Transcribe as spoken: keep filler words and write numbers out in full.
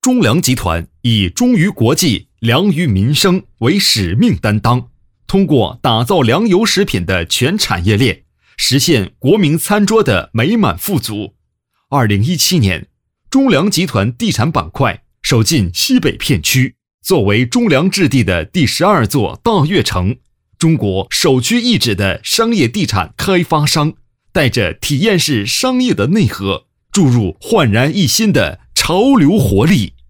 中粮集团以忠于国际、良于民生为使命担当，通过打造粮油食品的全产业链，实现国民餐桌的美满富足。二零一七年，中粮集团地产板块首进西北片区，作为中粮置地的第十二座大悦城，中国首屈一指的商业地产开发商，带着体验式商业的内核，注入焕然一新的潮流活力。